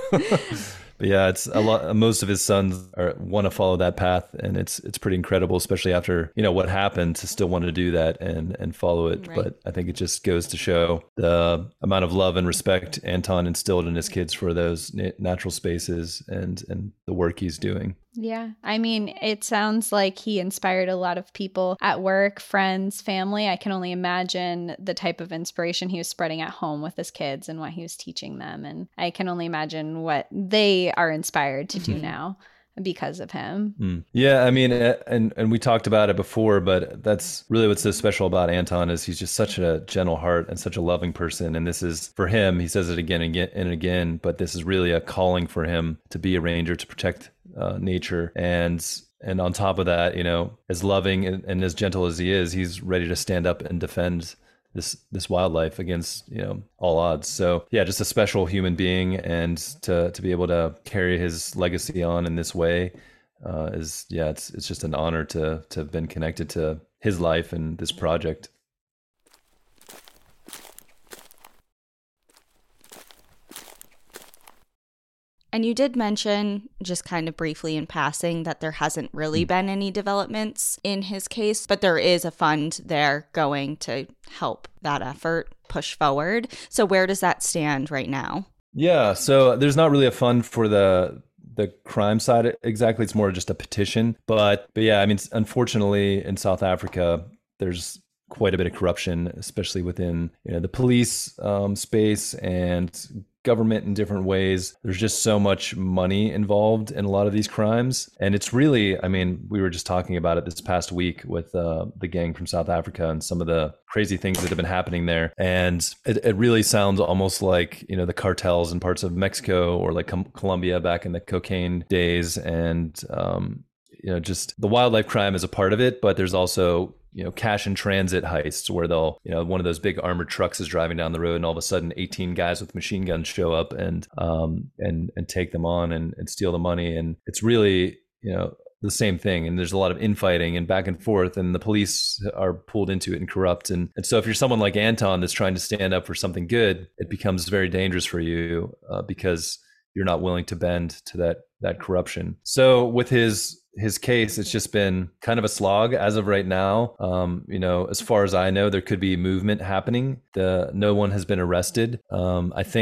But yeah, it's a lot. Most of his sons are, want to follow that path, and it's it's pretty incredible, especially after, you know, what happened, to still want to do that and and follow it. Right. But I think it just goes to show the amount of love and respect Anton instilled in his kids for those natural spaces and and the work he's doing. Yeah. I mean, it sounds like he inspired a lot of people at work, friends, family. I can only imagine the type of inspiration he was spreading at home with his kids and what he was teaching them. And I can only imagine what they are inspired to do now because of him. Mm. Yeah, I mean, and and we talked about it before, but that's really what's so special about Anton is he's just such a gentle heart and such a loving person. And this is, for him, he says it again and again and again, but this is really a calling for him to be a ranger, to protect uh, nature. And and on top of that, you know, as loving and, and as gentle as he is, he's ready to stand up and defend this this wildlife against, you know, all odds. So yeah, just a special human being, and to to be able to carry his legacy on in this way uh, is yeah, it's it's just an honor to to have been connected to his life and this project. And you did mention, just kind of briefly in passing, that there hasn't really been any developments in his case, but there is a fund there going to help that effort push forward. So where does that stand right now? Yeah, so there's not really a fund for the the crime side exactly. It's more just a petition. But but yeah, I mean, unfortunately, in South Africa, there's quite a bit of corruption, especially within, you know, the police um, space and government in different ways. There's just so much money involved in a lot of these crimes. And it's really, I mean, we were just talking about it this past week with uh, the gang from South Africa and some of the crazy things that have been happening there. And it, it really sounds almost like, you know, the cartels in parts of Mexico or like Com- Colombia back in the cocaine days. And, um, you know, just the wildlife crime is a part of it, but there's also, you know, cash in transit heists where they'll, you know, one of those big armored trucks is driving down the road and all of a sudden eighteen guys with machine guns show up and, um, and, and take them on and, and steal the money. And it's really, you know, the same thing. And there's a lot of infighting and back and forth, and the police are pulled into it and corrupt. And, and so if you're someone like Anton that's trying to stand up for something good, it becomes very dangerous for you uh, because you're not willing to bend to that, that corruption. So with his, his case, it's just been kind of a slog as of right now. Um, you know, as far as I know, there could be movement happening. The no one has been arrested. Um, I think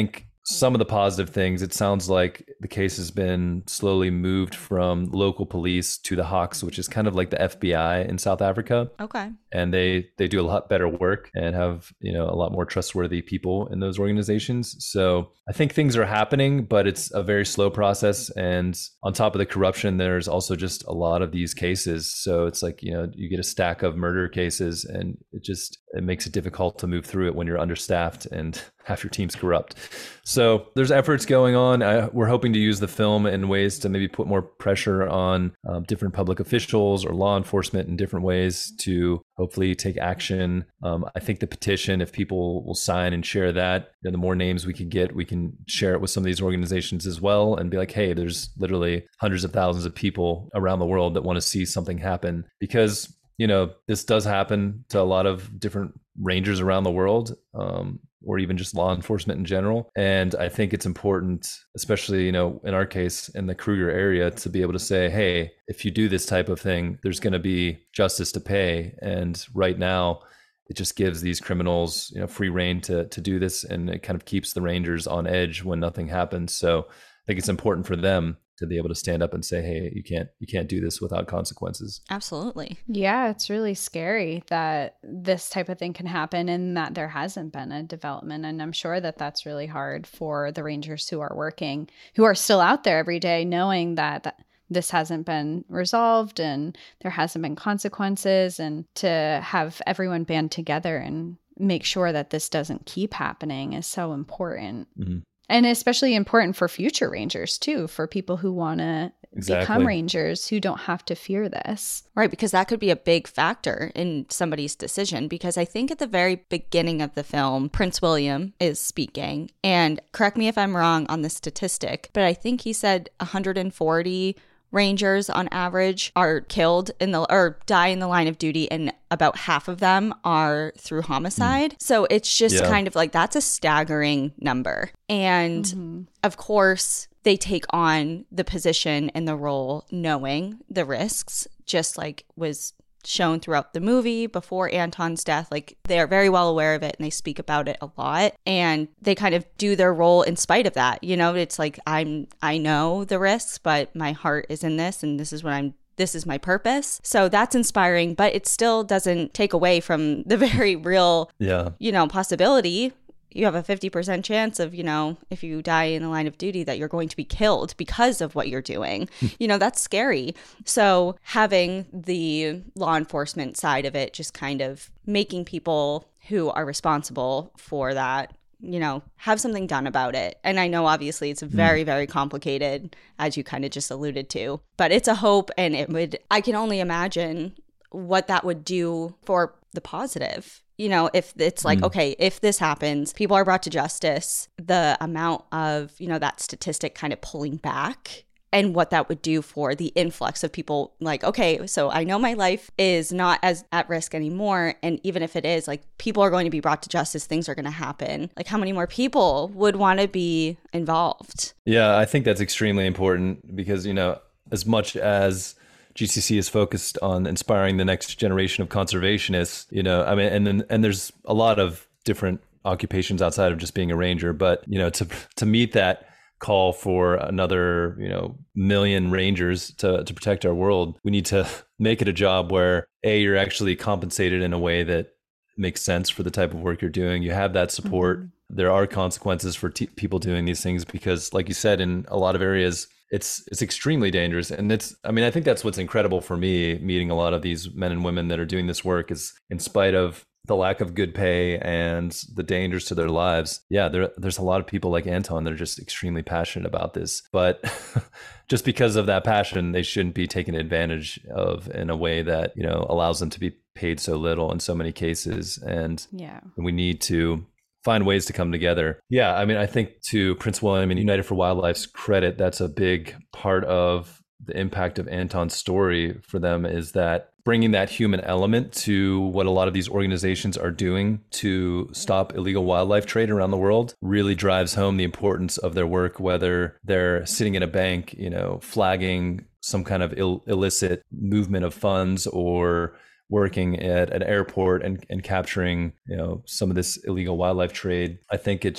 some of the positive things, it sounds like the case has been slowly moved from local police to the Hawks, which is kind of like the F B I in South Africa. Okay. And they they do a lot better work and have, you know, a lot more trustworthy people in those organizations. So I think things are happening, but it's a very slow process. And on top of the corruption, there's also just a lot of these cases. So it's like, you know, you get a stack of murder cases and it just, it makes it difficult to move through it when you're understaffed and half your team's corrupt. So there's efforts going on. I, we're hoping to use the film in ways to maybe put more pressure on um, different public officials or law enforcement in different ways to hopefully take action. Um, I think the petition, if people will sign and share that, you know, the more names we can get, we can share it with some of these organizations as well and be like, hey, there's literally hundreds of thousands of people around the world that want to see something happen. Because, you know, this does happen to a lot of different rangers around the world, um, or even just law enforcement in general. And I think it's important, especially, you know, in our case, in the Kruger area, to be able to say, hey, if you do this type of thing, there's going to be justice to pay. And right now, it just gives these criminals, you know, free rein to to do this, and it kind of keeps the Rangers on edge when nothing happens. So I think it's important for them to be able to stand up and say, hey, you can't you can't do this without consequences. Absolutely. Yeah, it's really scary that this type of thing can happen and that there hasn't been a development. And I'm sure that that's really hard for the Rangers who are working, who are still out there every day, knowing that, that this hasn't been resolved and there hasn't been consequences, and to have everyone band together and make sure that this doesn't keep happening is so important. Mm-hmm. And especially important for future Rangers too, for people who want to exactly. become Rangers who don't have to fear this. Right, because that could be a big factor in somebody's decision. Because I think at the very beginning of the film, Prince William is speaking. And correct me if I'm wrong on the statistic, but I think he said one hundred forty Rangers on average are killed in the or die in the line of duty, and about half of them are through homicide. Mm. So it's just yeah. kind of like, that's a staggering number. And mm-hmm. of course, they take on the position and the role knowing the risks, just like was shown throughout the movie before Anton's death. Like, they are very well aware of it and they speak about it a lot, and they kind of do their role in spite of that. You know, it's like, I'm I know the risks, but my heart is in this, and this is what I'm this is my purpose. So that's inspiring, but it still doesn't take away from the very real yeah. you know, possibility. You have a fifty percent chance of, you know, if you die in the line of duty, that you're going to be killed because of what you're doing. You know, that's scary. So having the law enforcement side of it, just kind of making people who are responsible for that, you know, have something done about it. And I know obviously it's very, very complicated, as you kind of just alluded to, but it's a hope. And it would, I can only imagine what that would do for the positive. You know, if it's like, mm. okay, if this happens, people are brought to justice, the amount of, you know, that statistic kind of pulling back, and what that would do for the influx of people like, okay, so I know my life is not as at risk anymore. And even if it is, like, people are going to be brought to justice, things are going to happen. Like, how many more people would want to be involved? Yeah, I think that's extremely important because, you know, as much as G C C is focused on inspiring the next generation of conservationists, you know, I mean, and then, and there's a lot of different occupations outside of just being a ranger, but, you know, to, to meet that call for another, you know, million rangers to, to protect our world, we need to make it a job where A, you're actually compensated in a way that makes sense for the type of work you're doing. You have that support. Mm-hmm. There are consequences for t- people doing these things because, like you said, in a lot of areas, it's it's extremely dangerous. And it's, I mean, I think that's what's incredible for me, meeting a lot of these men and women that are doing this work, is in spite of the lack of good pay and the dangers to their lives. Yeah, there, there's a lot of people like Anton that are just extremely passionate about this. But just because of that passion, they shouldn't be taken advantage of in a way that, you know, allows them to be paid so little in so many cases. And yeah, we need to find ways to come together. Yeah, I mean, I think to Prince William and United for Wildlife's credit, that's a big part of the impact of Anton's story for them, is that bringing that human element to what a lot of these organizations are doing to stop illegal wildlife trade around the world really drives home the importance of their work, whether they're sitting in a bank, you know, flagging some kind of Ill- illicit movement of funds, or working at an airport and, and capturing, you know, some of this illegal wildlife trade. I think it just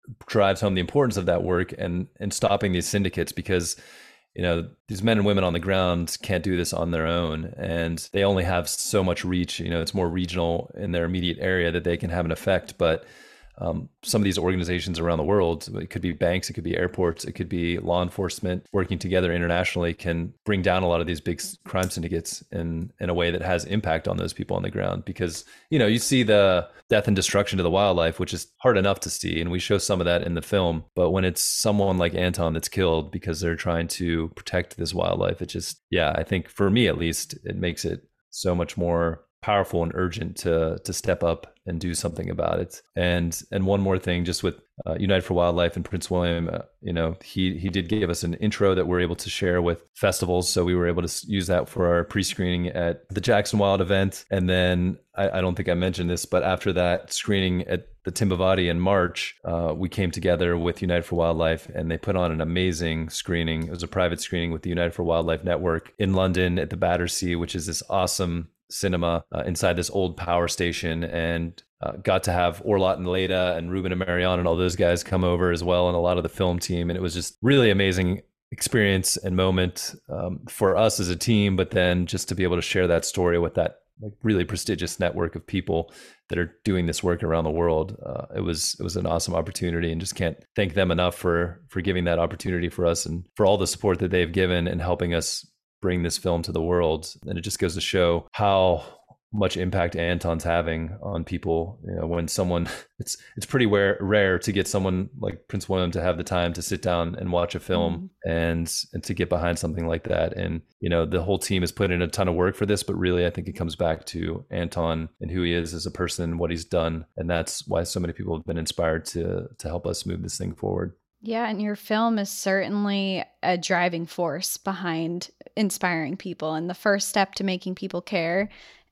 drives home the importance of that work and and stopping these syndicates, because you know, these men and women on the ground can't do this on their own, and they only have so much reach. You know, it's more regional in their immediate area that they can have an effect. But um, some of these organizations around the world, it could be banks, it could be airports, it could be law enforcement working together internationally, can bring down a lot of these big crime syndicates in, in a way that has impact on those people on the ground. Because, you know, you see the death and destruction to the wildlife, which is hard enough to see. And we show some of that in the film. But when it's someone like Anton that's killed because they're trying to protect this wildlife, it just, yeah, I think for me at least, it makes it so much more powerful and urgent to to step up and do something about it. And and one more thing, just with uh, United for Wildlife and Prince William, uh, you know, he he did give us an intro that we're able to share with festivals. So we were able to use that for our pre-screening at the Jackson Wild event. And then I, I don't think I mentioned this, but after that screening at the Timbavati in March, uh, we came together with United for Wildlife, and they put on an amazing screening. It was a private screening with the United for Wildlife Network in London at the Battersea, which is this awesome cinema uh, inside this old power station, and uh, got to have Orlot and Leda and Ruben and Marianne and all those guys come over as well, and a lot of the film team. And it was just really amazing experience and moment um, for us as a team, but then just to be able to share that story with that like really prestigious network of people that are doing this work around the world. Uh, it was it was an awesome opportunity, and just can't thank them enough for for giving that opportunity for us and for all the support that they've given and helping us bring this film to the world. And it just goes to show how much impact Anton's having on people. You know, when someone, it's it's pretty rare, rare to get someone like Prince William to have the time to sit down and watch a film mm-hmm. and and to get behind something like that. And, you know, the whole team has put in a ton of work for this, but really I think it comes back to Anton and who he is as a person, what he's done. And that's why so many people have been inspired to to help us move this thing forward. Yeah, and your film is certainly a driving force behind inspiring people. And the first step to making people care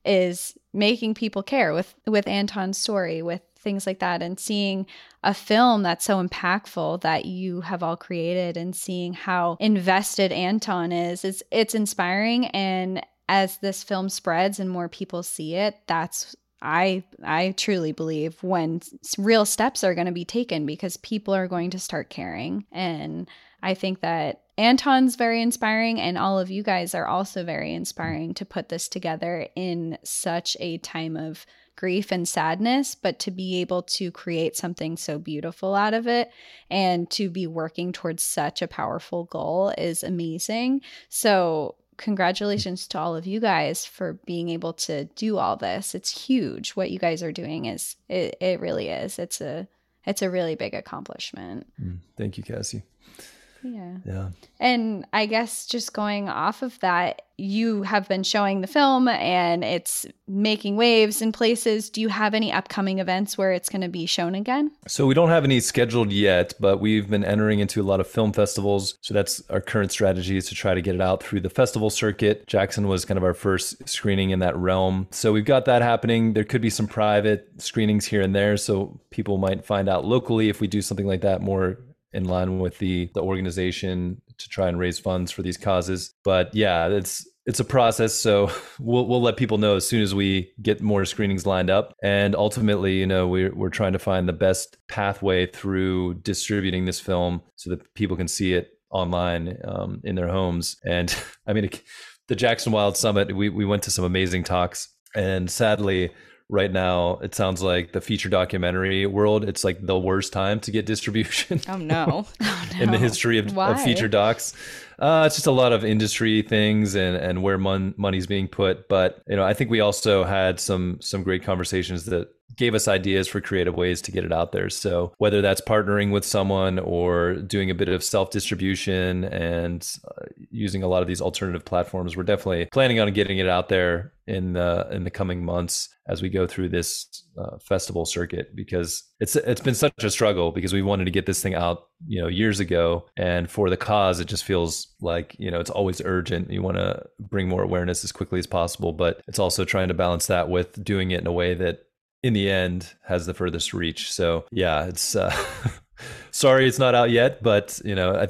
is making people care with, with Anton's story, with things like that, and seeing a film that's so impactful that you have all created and seeing how invested Anton is. It's, it's inspiring. And as this film spreads and more people see it, that's I I truly believe when real steps are going to be taken, because people are going to start caring. And I think that Anton's very inspiring, and all of you guys are also very inspiring to put this together in such a time of grief and sadness, but to be able to create something so beautiful out of it and to be working towards such a powerful goal is amazing. So congratulations to all of you guys for being able to do all this. It's huge. What you guys are doing is, it, it really is. It's a, it's a really big accomplishment. Mm, thank you, Cassie. Yeah. Yeah. And I guess just going off of that, you have been showing the film and it's making waves in places. Do you have any upcoming events where it's going to be shown again? So we don't have any scheduled yet, but we've been entering into a lot of film festivals. So that's our current strategy, is to try to get it out through the festival circuit. Jackson was kind of our first screening in that realm. So we've got that happening. There could be some private screenings here and there, so people might find out locally if we do something like that, more in line with the the organization to try and raise funds for these causes. But yeah, it's it's a process. So we'll we'll let people know as soon as we get more screenings lined up. And ultimately, you know, we're we're trying to find the best pathway through distributing this film so that people can see it online um, in their homes. And I mean, the Jackson Wild Summit, we we went to some amazing talks, and sadly, right now, it sounds like the feature documentary world, it's like the worst time to get distribution. Oh, no. Oh, no. In the history of, of feature docs. Uh, it's just a lot of industry things and, and where mon- money's being put. But, you know, I think we also had some some great conversations that gave us ideas for creative ways to get it out there. So whether that's partnering with someone or doing a bit of self-distribution and uh, using a lot of these alternative platforms, we're definitely planning on getting it out there in the in the coming months as we go through this uh, festival circuit, because it's it's been such a struggle, because we wanted to get this thing out, you know, years ago, and for the cause, it just feels like, you know, it's always urgent. You want to bring more awareness as quickly as possible, but it's also trying to balance that with doing it in a way that in the end has the furthest reach. So yeah, it's uh, sorry it's not out yet, but you know, I think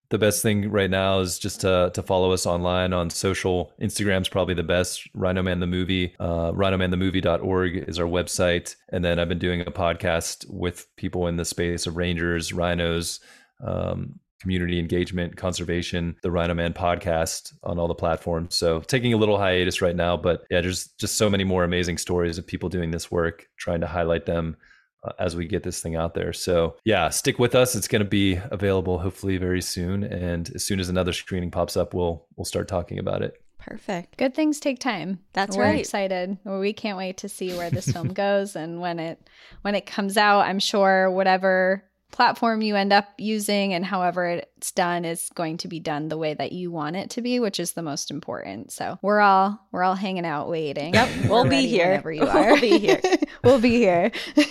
The best thing right now is just to to follow us online on social. Instagram's probably the best. Rhino Man the Movie. Uh, rhino man the movie dot org is our website. And then I've been doing a podcast with people in the space of rangers, rhinos, um, community engagement, conservation, the Rhino Man podcast on all the platforms. So taking a little hiatus right now, but yeah, there's just so many more amazing stories of people doing this work, trying to highlight them uh, as we get this thing out there. So yeah, stick with us. It's going to be available hopefully very soon. And as soon as another screening pops up, we'll we'll start talking about it. Perfect. Good things take time. That's We're right. excited. We can't wait to see where this film goes and when it when it comes out. I'm sure whatever platform you end up using and however it's done is going to be done the way that you want it to be, which is the most important. So we're all we're all hanging out waiting. Yep, we'll We're be ready here. whenever you are. We'll be here. We'll be here.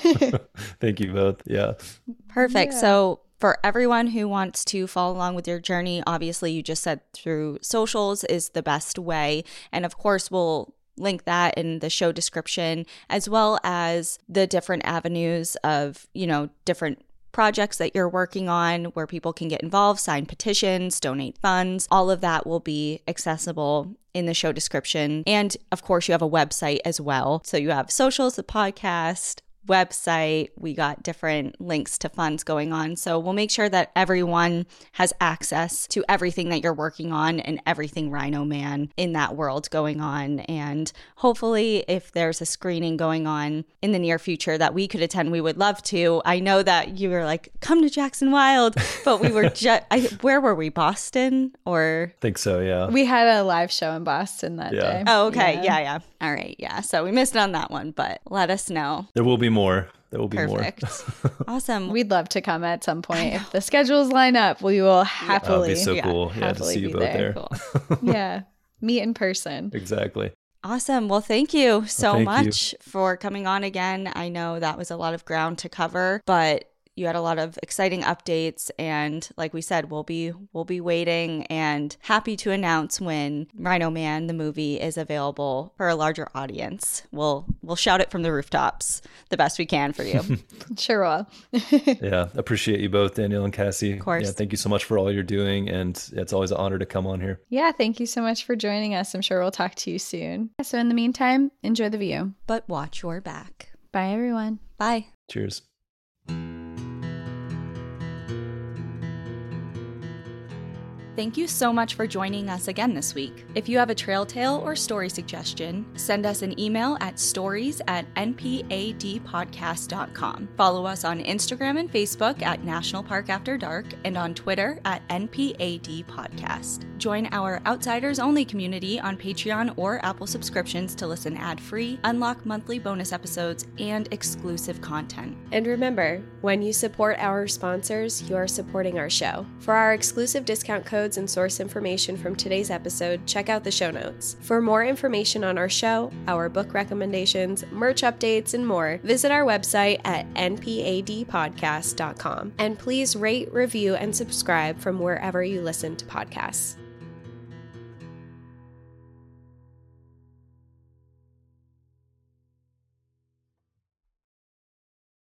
Thank you both. Yeah. Perfect. Yeah. So for everyone who wants to follow along with your journey, obviously you just said through socials is the best way. And of course, we'll link that in the show description, as well as the different avenues of, you know, different projects that you're working on where people can get involved, sign petitions, donate funds. All of that will be accessible in the show description. And of course, you have a website as well. So you have socials, the podcast, website. We got different links to funds going on. So we'll make sure that everyone has access to everything that you're working on and everything Rhino Man in that world going on. And hopefully, if there's a screening going on in the near future that we could attend, we would love to. I know that you were like, come to Jackson Wild, but we were just, where were we? Boston or? I think so. Yeah. We had a live show in Boston that Yeah. day. Oh, okay. Yeah. Yeah. yeah, All right. Yeah. So we missed on that one, but let us know. There will be more. There will be Perfect. more. Awesome. We'd love to come at some point. If the schedules line up, we will happily. That would be so Yeah, cool. Yeah, to happily see you be both there. Cool. Yeah. Meet in person. Exactly. Awesome. Well, thank you so thank you. much for coming on again. I know that was a lot of ground to cover, but you had a lot of exciting updates, and like we said, we'll be we'll be waiting and happy to announce when Rhino Man the movie is available for a larger audience. We'll we'll shout it from the rooftops the best we can for you. Sure will. Yeah. Appreciate you both, Danielle and Cassie. Of course. Yeah. Thank you so much for all you're doing. And it's always an honor to come on here. Yeah, thank you so much for joining us. I'm sure we'll talk to you soon. So in the meantime, enjoy the view. But watch your back. Bye, everyone. Bye. Cheers. Thank you so much for joining us again this week. If you have a trail tale or story suggestion, send us an email at stories at n p a d podcast dot com. Follow us on Instagram and Facebook at National Park After Dark and on Twitter at N P A D Podcast. Join our Outsiders Only community on Patreon or Apple subscriptions to listen ad-free, unlock monthly bonus episodes, and exclusive content. And remember, when you support our sponsors, you are supporting our show. For our exclusive discount codes and source information from today's episode, check out the show notes. For more information on our show, our book recommendations, merch updates, and more, visit our website at n p a d podcast dot com. And please rate, review, and subscribe from wherever you listen to podcasts.